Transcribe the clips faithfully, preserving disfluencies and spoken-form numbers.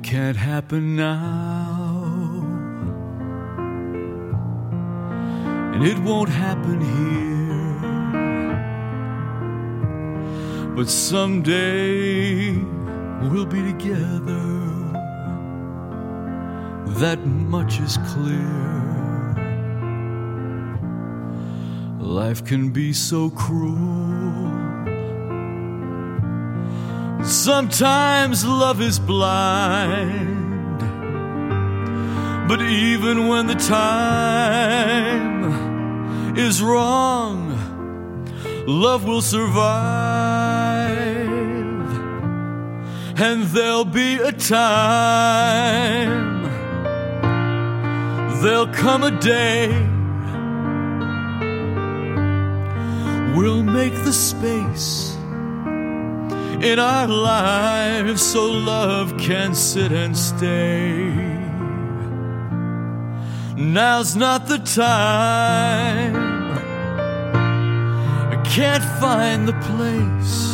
It can't happen now, and it won't happen here, but someday we'll be together. That much is clear. Life can be so cruel. Sometimes love is blind, but even when the time is wrong, love will survive. And there'll be a time, there'll come a day, we'll make the space in our lives so love can sit and stay. Now's not the time, I can't find the place,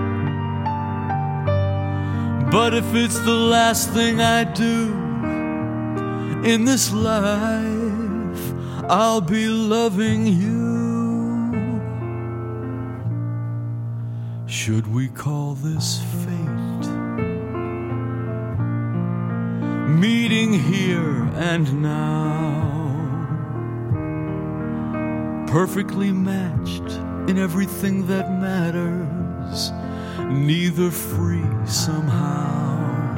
but if it's the last thing I do in this life, I'll be loving you. Should we call this fate? Meeting here and now, perfectly matched in everything that matters, neither free somehow.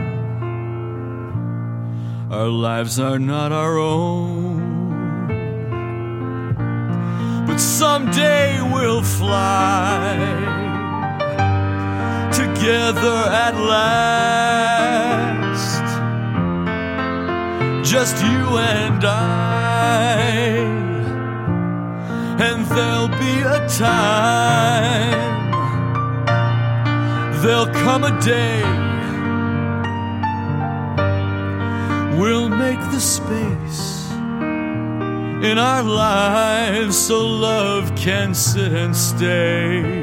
Our lives are not our own, but someday we'll fly together at last, just you and I. And there'll be a time, there'll come a day, we'll make the space in our lives so love can sit and stay.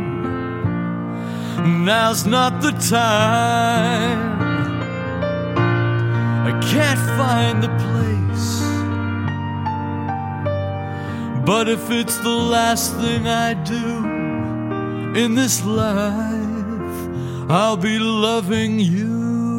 Now's not the time, I can't find the place, but if it's the last thing I do in this life, I'll be loving you.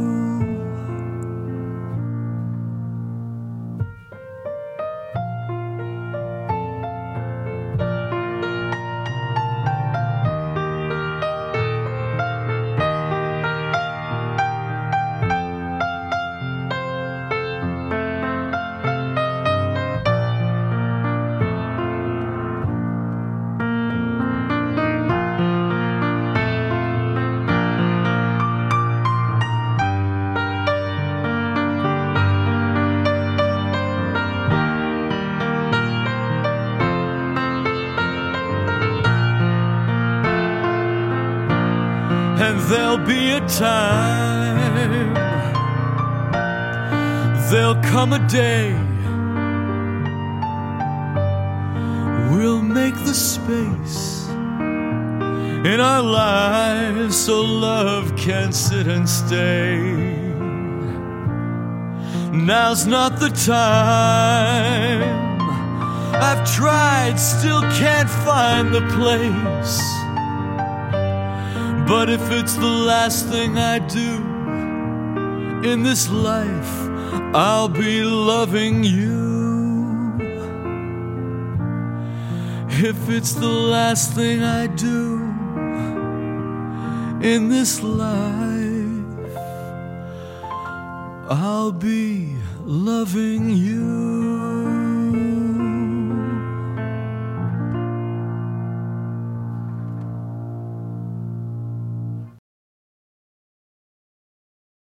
And there'll be a time, there'll come a day, we'll make the space in our lives so love can sit and stay. Now's not the time, I've tried, still can't find the place, but if it's the last thing I do in this life, I'll be loving you. If it's the last thing I do in this life, I'll be loving you.